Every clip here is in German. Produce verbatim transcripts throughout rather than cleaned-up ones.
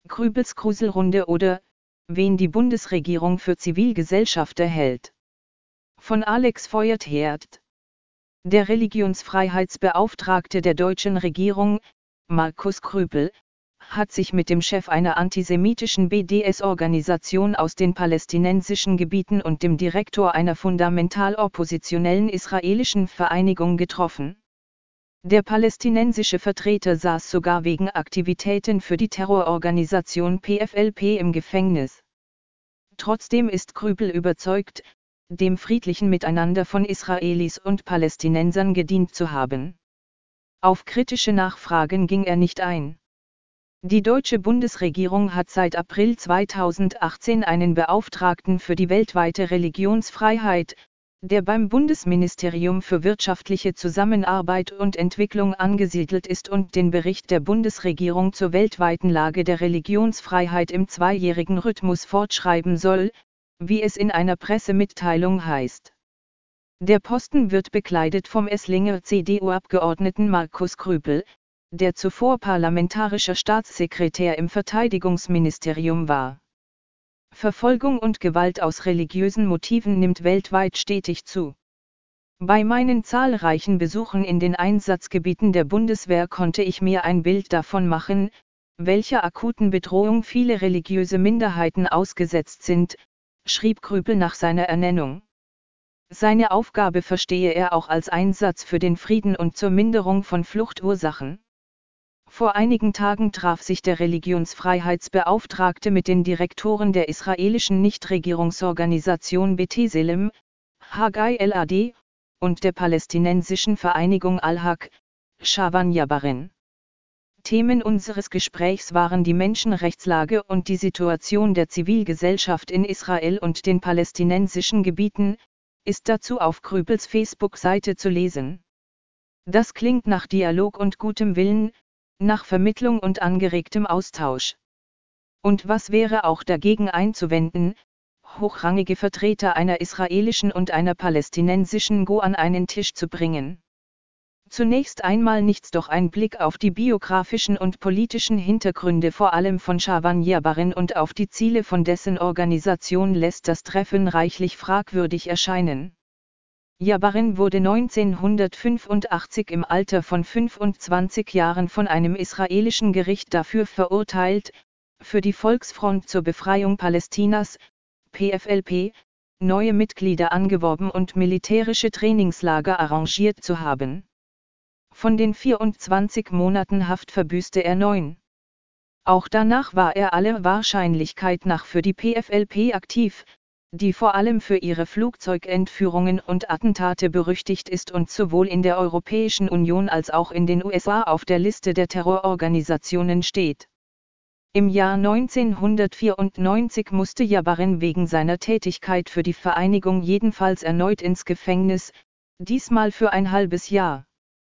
Grübels Gruselrunde oder wen die Bundesregierung für Zivilgesellschafter hält. Von Alex Feuerthert. Der Religionsfreiheitsbeauftragte der deutschen Regierung, Markus Grübel, hat sich mit dem Chef einer antisemitischen B D S-Organisation aus den palästinensischen Gebieten und dem Direktor einer fundamental oppositionellen israelischen Vereinigung getroffen. Der palästinensische Vertreter saß sogar wegen Aktivitäten für die Terrororganisation P F L P im Gefängnis. Trotzdem ist Grübel überzeugt, dem friedlichen Miteinander von Israelis und Palästinensern gedient zu haben. Auf kritische Nachfragen ging er nicht ein. Die deutsche Bundesregierung hat seit April zweitausendachtzehn einen Beauftragten für die weltweite Religionsfreiheit, der beim Bundesministerium für wirtschaftliche Zusammenarbeit und Entwicklung angesiedelt ist und den Bericht der Bundesregierung zur weltweiten Lage der Religionsfreiheit im zweijährigen Rhythmus fortschreiben soll, wie es in einer Pressemitteilung heißt. Der Posten wird bekleidet vom Esslinger C D U-Abgeordneten Markus Grübel, der zuvor parlamentarischer Staatssekretär im Verteidigungsministerium war. Verfolgung und Gewalt aus religiösen Motiven nimmt weltweit stetig zu. Bei meinen zahlreichen Besuchen in den Einsatzgebieten der Bundeswehr konnte ich mir ein Bild davon machen, welcher akuten Bedrohung viele religiöse Minderheiten ausgesetzt sind, schrieb Grübel nach seiner Ernennung. Seine Aufgabe verstehe er auch als Einsatz für den Frieden und zur Minderung von Fluchtursachen. Vor einigen Tagen traf sich der Religionsfreiheitsbeauftragte mit den Direktoren der israelischen Nichtregierungsorganisation B'Tselem, Haggai Elad, und der palästinensischen Vereinigung Al-Haq, Shawan Jabarin. Themen unseres Gesprächs waren die Menschenrechtslage und die Situation der Zivilgesellschaft in Israel und den palästinensischen Gebieten, ist dazu auf Grübels Facebook-Seite zu lesen. Das klingt nach Dialog und gutem Willen, nach Vermittlung und angeregtem Austausch. Und was wäre auch dagegen einzuwenden, hochrangige Vertreter einer israelischen und einer palästinensischen Go an einen Tisch zu bringen? Zunächst einmal nichts, doch ein Blick auf die biografischen und politischen Hintergründe vor allem von Shawan Jabarin und auf die Ziele von dessen Organisation lässt das Treffen reichlich fragwürdig erscheinen. Jabarin wurde neunzehnhundertfünfundachtzig im Alter von fünfundzwanzig Jahren von einem israelischen Gericht dafür verurteilt, für die Volksfront zur Befreiung Palästinas, P F L P, neue Mitglieder angeworben und militärische Trainingslager arrangiert zu haben. Von den vierundzwanzig Monaten Haft verbüßte er neun. Auch danach war er aller Wahrscheinlichkeit nach für die P F L P aktiv, die vor allem für ihre Flugzeugentführungen und Attentate berüchtigt ist und sowohl in der Europäischen Union als auch in den U S A auf der Liste der Terrororganisationen steht. Im Jahr neunzehnhundertvierundneunzig musste Jabarin wegen seiner Tätigkeit für die Vereinigung jedenfalls erneut ins Gefängnis, diesmal für ein halbes Jahr.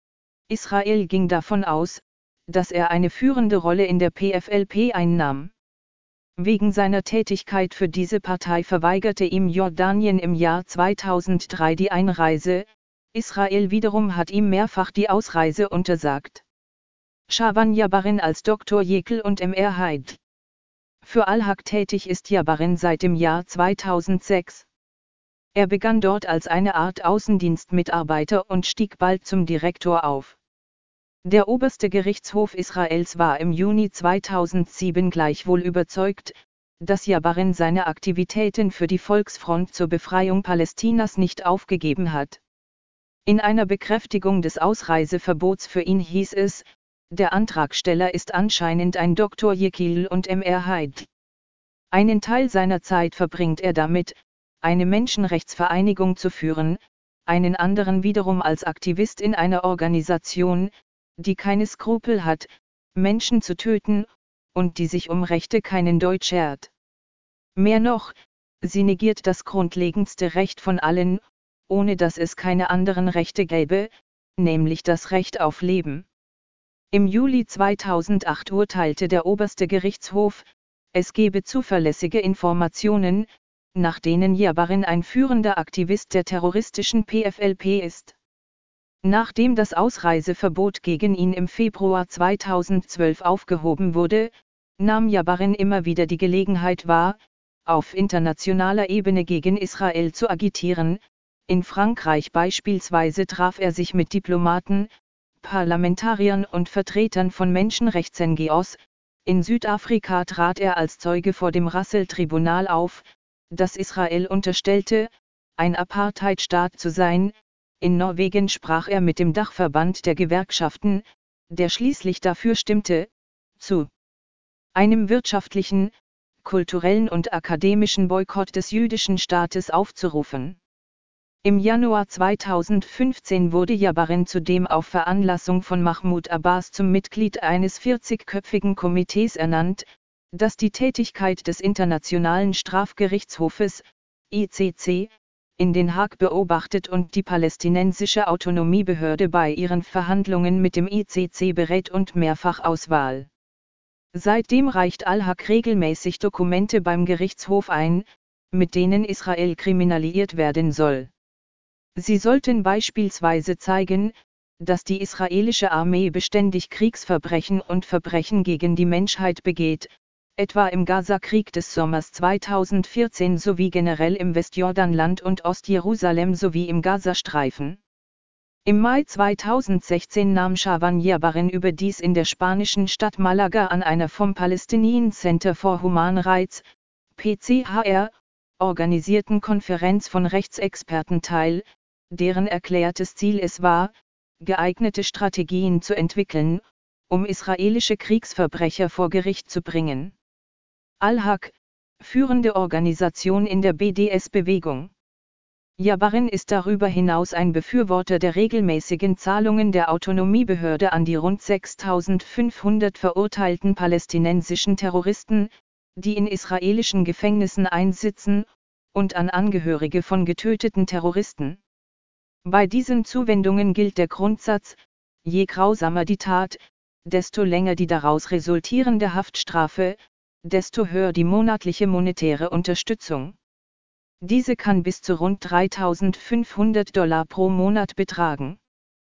Israel ging davon aus, dass er eine führende Rolle in der P F L P einnahm. Wegen seiner Tätigkeit für diese Partei verweigerte ihm Jordanien im Jahr zweitausenddrei die Einreise, Israel wiederum hat ihm mehrfach die Ausreise untersagt. Shawan Jabarin als Doktor Jekyll und Mister Hyde. Für Al-Haq tätig ist Jabarin seit dem Jahr zweitausendsechs. Er begann dort als eine Art Außendienstmitarbeiter und stieg bald zum Direktor auf. Der oberste Gerichtshof Israels war im Juni zweitausendsieben gleichwohl überzeugt, dass Jabarin seine Aktivitäten für die Volksfront zur Befreiung Palästinas nicht aufgegeben hat. In einer Bekräftigung des Ausreiseverbots für ihn hieß es, der Antragsteller ist anscheinend ein Doktor Jekyll und Mister Hyde. Einen Teil seiner Zeit verbringt er damit, eine Menschenrechtsvereinigung zu führen, einen anderen wiederum als Aktivist in einer Organisation, die keine Skrupel hat, Menschen zu töten, und die sich um Rechte keinen Deut schert. Mehr noch, sie negiert das grundlegendste Recht von allen, ohne dass es keine anderen Rechte gäbe, nämlich das Recht auf Leben. Im Juli zweitausendacht urteilte der oberste Gerichtshof, es gebe zuverlässige Informationen, nach denen Jabarin ein führender Aktivist der terroristischen P F L P ist. Nachdem das Ausreiseverbot gegen ihn im Februar zweitausendzwölf aufgehoben wurde, nahm Jabarin immer wieder die Gelegenheit wahr, auf internationaler Ebene gegen Israel zu agitieren. In Frankreich beispielsweise traf er sich mit Diplomaten, Parlamentariern und Vertretern von Menschenrechts-N G Os. In Südafrika trat er als Zeuge vor dem Russell-Tribunal auf, das Israel unterstellte, ein Apartheidstaat zu sein. In Norwegen sprach er mit dem Dachverband der Gewerkschaften, der schließlich dafür stimmte, zu einem wirtschaftlichen, kulturellen und akademischen Boykott des jüdischen Staates aufzurufen. Im Januar zweitausendfünfzehn wurde Jabarin zudem auf Veranlassung von Mahmoud Abbas zum Mitglied eines vierzigköpfigen Komitees ernannt, das die Tätigkeit des Internationalen Strafgerichtshofes, I C C, in Den Haag beobachtet und die palästinensische Autonomiebehörde bei ihren Verhandlungen mit dem I C C berät und mehrfach Auswahl. Seitdem reicht Al-Haq regelmäßig Dokumente beim Gerichtshof ein, mit denen Israel kriminalisiert werden soll. Sie sollten beispielsweise zeigen, dass die israelische Armee beständig Kriegsverbrechen und Verbrechen gegen die Menschheit begeht, etwa im Gaza-Krieg des Sommers zweitausendvierzehn sowie generell im Westjordanland und Ostjerusalem sowie im Gazastreifen. Im Mai zweitausendsechzehn nahm Shaban Jabarin überdies in der spanischen Stadt Malaga an einer vom Palestinian Center for Human Rights, P C H R, organisierten Konferenz von Rechtsexperten teil, deren erklärtes Ziel es war, geeignete Strategien zu entwickeln, um israelische Kriegsverbrecher vor Gericht zu bringen. Al-Haq, führende Organisation in der B D S-Bewegung. Jabarin ist darüber hinaus ein Befürworter der regelmäßigen Zahlungen der Autonomiebehörde an die rund sechstausendfünfhundert verurteilten palästinensischen Terroristen, die in israelischen Gefängnissen einsitzen, und an Angehörige von getöteten Terroristen. Bei diesen Zuwendungen gilt der Grundsatz, je grausamer die Tat, desto länger die daraus resultierende Haftstrafe, desto höher die monatliche monetäre Unterstützung. Diese kann bis zu rund dreitausendfünfhundert Dollar pro Monat betragen.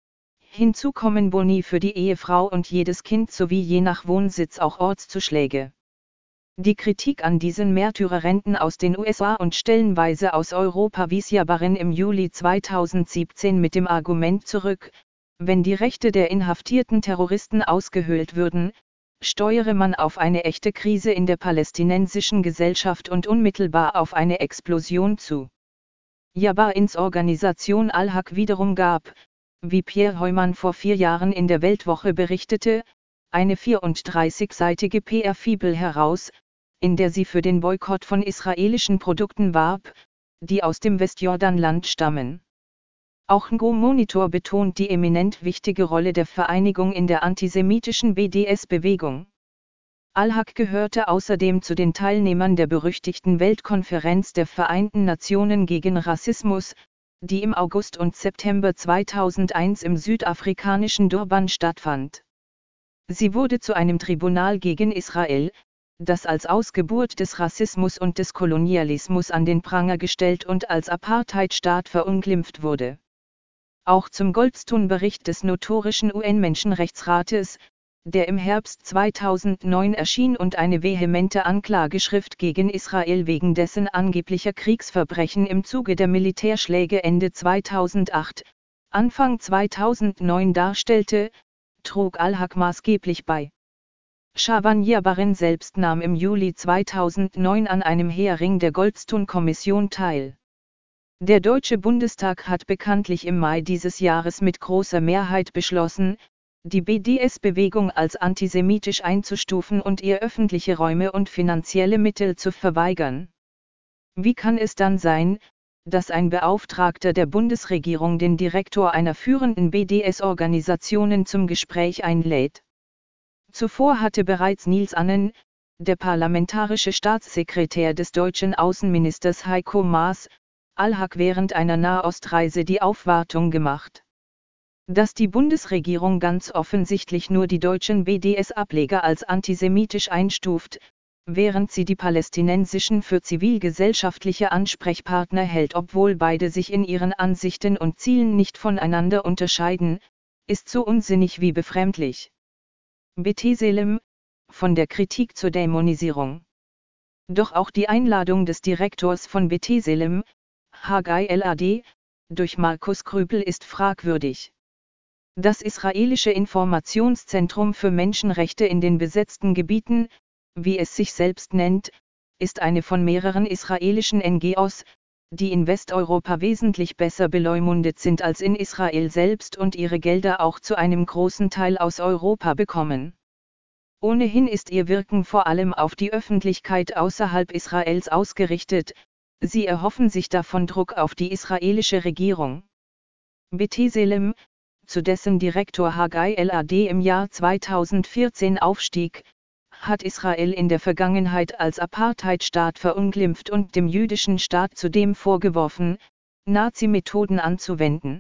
Hinzu kommen Boni für die Ehefrau und jedes Kind sowie je nach Wohnsitz auch Ortszuschläge. Die Kritik an diesen Märtyrerrenten aus den U S A und stellenweise aus Europa wies Jabarin im Juli zweitausendsiebzehn mit dem Argument zurück, wenn die Rechte der inhaftierten Terroristen ausgehöhlt würden, steuere man auf eine echte Krise in der palästinensischen Gesellschaft und unmittelbar auf eine Explosion zu. Jabarins Organisation Al-Haq wiederum gab, wie Pierre Heumann vor vier Jahren in der Weltwoche berichtete, eine vierunddreißigseitige P R-Fibel heraus, in der sie für den Boykott von israelischen Produkten warb, die aus dem Westjordanland stammen. Auch Ngo Monitor betont die eminent wichtige Rolle der Vereinigung in der antisemitischen B D S-Bewegung. Al-Haq gehörte außerdem zu den Teilnehmern der berüchtigten Weltkonferenz der Vereinten Nationen gegen Rassismus, die im August und September zweitausendeins im südafrikanischen Durban stattfand. Sie wurde zu einem Tribunal gegen Israel, das als Ausgeburt des Rassismus und des Kolonialismus an den Pranger gestellt und als Apartheidstaat verunglimpft wurde. Auch zum Goldstone-Bericht des notorischen U N-Menschenrechtsrates, der im Herbst zweitausendneun erschien und eine vehemente Anklageschrift gegen Israel wegen dessen angeblicher Kriegsverbrechen im Zuge der Militärschläge Ende zweitausendacht, Anfang zweitausendneun darstellte, trug Al-Haq maßgeblich bei. Shaban Jabarin selbst nahm im Juli zweitausendneun an einem Hearing der Goldstone-Kommission teil. Der Deutsche Bundestag hat bekanntlich im Mai dieses Jahres mit großer Mehrheit beschlossen, die B D S-Bewegung als antisemitisch einzustufen und ihr öffentliche Räume und finanzielle Mittel zu verweigern. Wie kann es dann sein, dass ein Beauftragter der Bundesregierung den Direktor einer führenden B D S-Organisation zum Gespräch einlädt? Zuvor hatte bereits Nils Annen, der parlamentarische Staatssekretär des deutschen Außenministers Heiko Maas, Al-Haq während einer Nahostreise die Aufwartung gemacht. Dass die Bundesregierung ganz offensichtlich nur die deutschen B D S-Ableger als antisemitisch einstuft, während sie die palästinensischen für zivilgesellschaftliche Ansprechpartner hält, obwohl beide sich in ihren Ansichten und Zielen nicht voneinander unterscheiden, ist so unsinnig wie befremdlich. B'Tselem, von der Kritik zur Dämonisierung. Doch auch die Einladung des Direktors von B'Tselem, Haggai Elad, durch Markus Krüpel ist fragwürdig. Das israelische Informationszentrum für Menschenrechte in den besetzten Gebieten, wie es sich selbst nennt, ist eine von mehreren israelischen N G Os, die in Westeuropa wesentlich besser beleumundet sind als in Israel selbst und ihre Gelder auch zu einem großen Teil aus Europa bekommen. Ohnehin ist ihr Wirken vor allem auf die Öffentlichkeit außerhalb Israels ausgerichtet, sie erhoffen sich davon Druck auf die israelische Regierung. B'Tselem, zu dessen Direktor Haggai Elad im Jahr zweitausendvierzehn aufstieg, hat Israel in der Vergangenheit als Apartheidstaat verunglimpft und dem jüdischen Staat zudem vorgeworfen, Nazi-Methoden anzuwenden.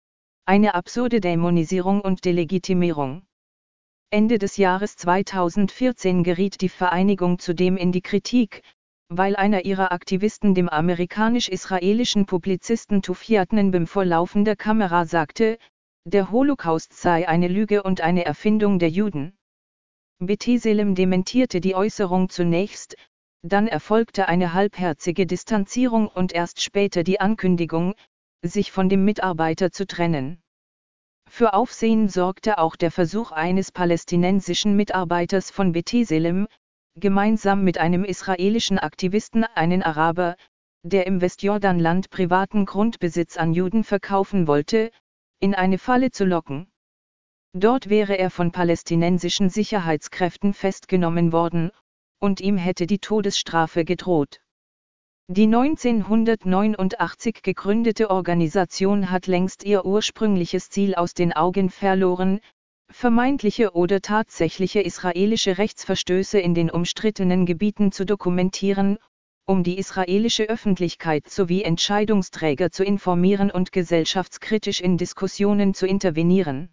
Eine absurde Dämonisierung und Delegitimierung. Ende des Jahres zweitausendvierzehn geriet die Vereinigung zudem in die Kritik, weil einer ihrer Aktivisten dem amerikanisch-israelischen Publizisten Tufiyat Nenbim vor laufender Kamera sagte, der Holocaust sei eine Lüge und eine Erfindung der Juden. B'Tselem dementierte die Äußerung zunächst, dann erfolgte eine halbherzige Distanzierung und erst später die Ankündigung, sich von dem Mitarbeiter zu trennen. Für Aufsehen sorgte auch der Versuch eines palästinensischen Mitarbeiters von B'Tselem, gemeinsam mit einem israelischen Aktivisten einen Araber, der im Westjordanland privaten Grundbesitz an Juden verkaufen wollte, in eine Falle zu locken. Dort wäre er von palästinensischen Sicherheitskräften festgenommen worden, und ihm hätte die Todesstrafe gedroht. Die neunzehnhundertneunundachtzig gegründete Organisation hat längst ihr ursprüngliches Ziel aus den Augen verloren, vermeintliche oder tatsächliche israelische Rechtsverstöße in den umstrittenen Gebieten zu dokumentieren, um die israelische Öffentlichkeit sowie Entscheidungsträger zu informieren und gesellschaftskritisch in Diskussionen zu intervenieren.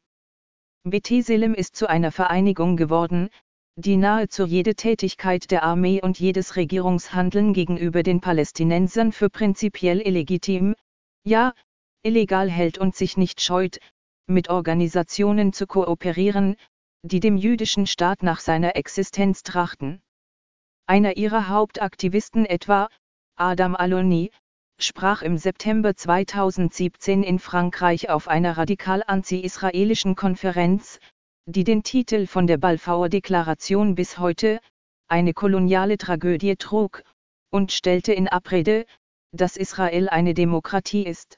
B'Tselem ist zu einer Vereinigung geworden, die nahezu jede Tätigkeit der Armee und jedes Regierungshandeln gegenüber den Palästinensern für prinzipiell illegitim, ja, illegal hält und sich nicht scheut, mit Organisationen zu kooperieren, die dem jüdischen Staat nach seiner Existenz trachten. Einer ihrer Hauptaktivisten etwa, Adam Aloni, sprach im September zweitausendsiebzehn in Frankreich auf einer radikal anti-israelischen Konferenz, die den Titel von der Balfauer Deklaration bis heute, eine koloniale Tragödie trug, und stellte in Abrede, dass Israel eine Demokratie ist.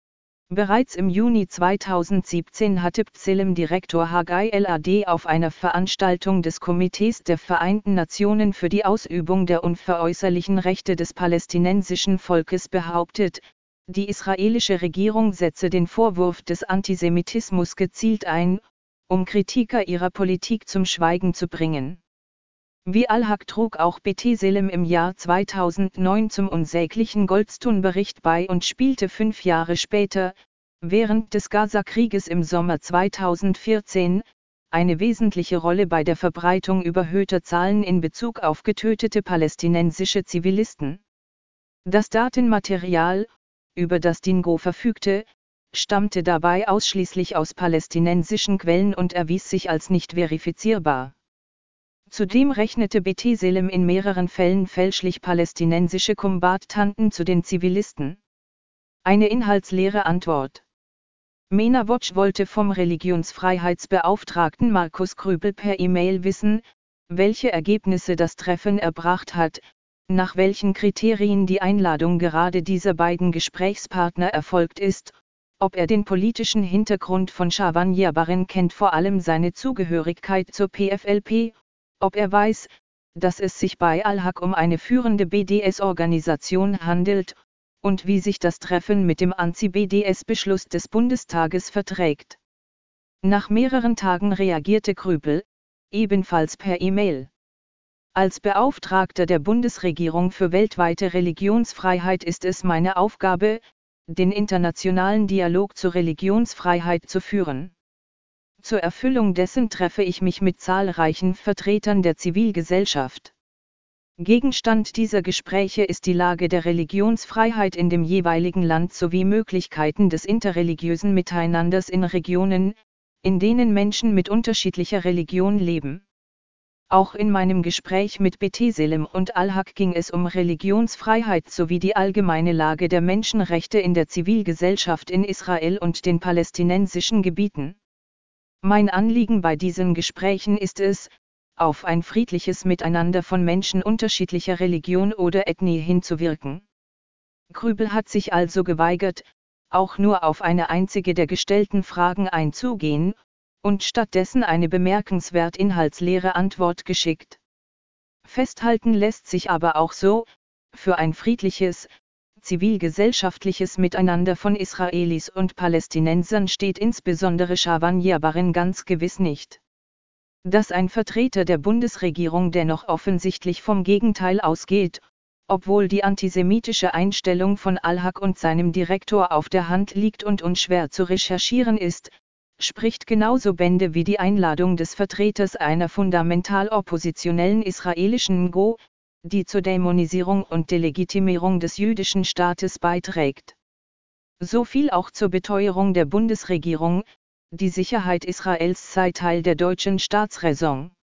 Bereits im Juni zweitausendsiebzehn hatte B'Tselem-Direktor Haggai Elad auf einer Veranstaltung des Komitees der Vereinten Nationen für die Ausübung der unveräußerlichen Rechte des palästinensischen Volkes behauptet, die israelische Regierung setze den Vorwurf des Antisemitismus gezielt ein, um Kritiker ihrer Politik zum Schweigen zu bringen. Wie Al-Haq trug auch B'Tselem im Jahr zweitausendneun zum unsäglichen Goldstone-Bericht bei und spielte fünf Jahre später, während des Gaza-Krieges im Sommer zweitausendvierzehn, eine wesentliche Rolle bei der Verbreitung überhöhter Zahlen in Bezug auf getötete palästinensische Zivilisten. Das Datenmaterial, über das Dingo verfügte, stammte dabei ausschließlich aus palästinensischen Quellen und erwies sich als nicht verifizierbar. Zudem rechnete B'Tselem in mehreren Fällen fälschlich palästinensische Kombattanten zu den Zivilisten. Eine inhaltsleere Antwort. MENA Watch wollte vom Religionsfreiheitsbeauftragten Markus Krüpel per E-Mail wissen, welche Ergebnisse das Treffen erbracht hat, nach welchen Kriterien die Einladung gerade dieser beiden Gesprächspartner erfolgt ist, ob er den politischen Hintergrund von Shaban Jabarin kennt, vor allem seine Zugehörigkeit zur P F L P, ob er weiß, dass es sich bei Al-Haq um eine führende B D S-Organisation handelt, und wie sich das Treffen mit dem Anti-B D S-Beschluss des Bundestages verträgt. Nach mehreren Tagen reagierte Krüpel, ebenfalls per E-Mail. Als Beauftragter der Bundesregierung für weltweite Religionsfreiheit ist es meine Aufgabe, den internationalen Dialog zur Religionsfreiheit zu führen. Zur Erfüllung dessen treffe ich mich mit zahlreichen Vertretern der Zivilgesellschaft. Gegenstand dieser Gespräche ist die Lage der Religionsfreiheit in dem jeweiligen Land sowie Möglichkeiten des interreligiösen Miteinanders in Regionen, in denen Menschen mit unterschiedlicher Religion leben. Auch in meinem Gespräch mit B'Tselem und Al-Haq ging es um Religionsfreiheit sowie die allgemeine Lage der Menschenrechte in der Zivilgesellschaft in Israel und den palästinensischen Gebieten. Mein Anliegen bei diesen Gesprächen ist es, auf ein friedliches Miteinander von Menschen unterschiedlicher Religion oder Ethnie hinzuwirken. Grübel hat sich also geweigert, auch nur auf eine einzige der gestellten Fragen einzugehen, und stattdessen eine bemerkenswert inhaltsleere Antwort geschickt. Festhalten lässt sich aber auch so, für ein friedliches, zivilgesellschaftliches Miteinander von Israelis und Palästinensern steht insbesondere Shavan Jabarin ganz gewiss nicht. Dass ein Vertreter der Bundesregierung dennoch offensichtlich vom Gegenteil ausgeht, obwohl die antisemitische Einstellung von Al-Haq und seinem Direktor auf der Hand liegt und unschwer zu recherchieren ist, spricht genauso Bände wie die Einladung des Vertreters einer fundamental oppositionellen israelischen N G O, die zur Dämonisierung und Delegitimierung des jüdischen Staates beiträgt. So viel auch zur Beteuerung der Bundesregierung, die Sicherheit Israels sei Teil der deutschen Staatsräson.